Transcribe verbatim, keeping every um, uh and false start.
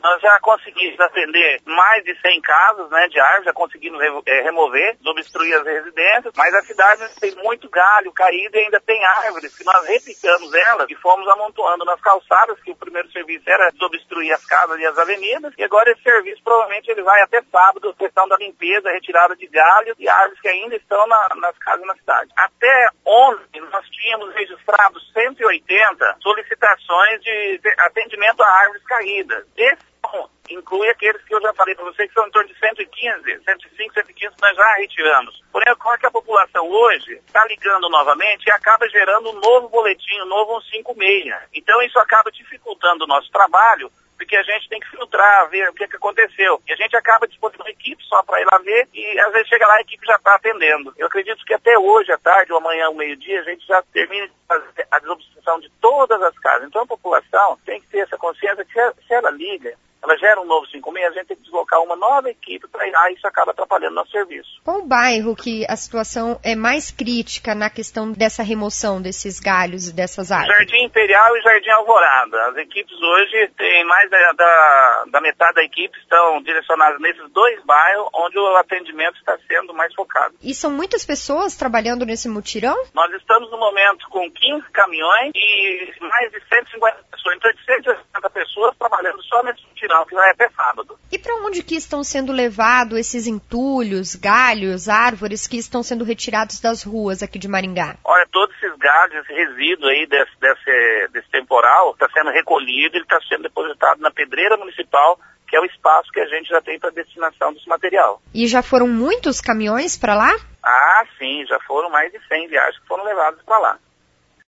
nós já conseguimos atender mais de cem casos, né, de árvores, já conseguimos re, é, remover, obstruir as residências, mas a cidade tem muito galho caído e ainda tem árvores que nós repicamos elas e fomos amontoando nas calçadas, que o primeiro serviço era desobstruir as casas e as avenidas, e agora esse serviço provavelmente ele vai até sábado, questão da limpeza, retirada de galhos e árvores que ainda estão na, nas casas na cidade. Até ontem nós tínhamos registrado cento e oitenta solicitações de atendimento a árvores caídas. Esse inclui aqueles que eu já falei para vocês, que são em torno de cento e quinze, cento e cinco, cento e quinze que nós já retiramos. Porém, ocorre que a população hoje está ligando novamente e acaba gerando um novo boletim, um novo cento e cinquenta e seis. Então, isso acaba dificultando o nosso trabalho, porque a gente tem que filtrar, ver o que, que aconteceu. E a gente acaba dispondo uma equipe só para ir lá ver e às vezes chega lá e a equipe já está atendendo. Eu acredito que até hoje, à tarde ou amanhã, ao meio-dia, a gente já termina de fazer a desobstrução de todas as casas. Então a população tem que ter essa consciência que se ela liga, ela gera um novo cinco seis, a gente tem que deslocar uma nova equipe para ir lá e isso acaba atrapalhando o nosso serviço. Qual o bairro que a situação é mais crítica na questão dessa remoção desses galhos e dessas árvores? Jardim Imperial e Jardim Alvorada. As equipes hoje, tem mais da, da, da metade da equipe estão direcionadas nesses dois bairros onde o atendimento está sendo mais focado. E são muitas pessoas trabalhando nesse mutirão? Nós estamos no momento com quinze caminhões e mais de cento e cinquenta pessoas, então de cento e sessenta pessoas trabalhando só nesse mutirão, que vai até sábado. E para onde que estão sendo levados esses entulhos, galhos, árvores que estão sendo retirados das ruas aqui de Maringá? Olha, todos esses galhos, esse resíduo aí desse, desse, desse temporal está sendo recolhido, ele está sendo depositado na pedreira municipal, que é o espaço que a gente já tem para destinação desse material. E já foram muitos caminhões para lá? Ah, sim, já foram mais de cem viagens que foram levadas para lá.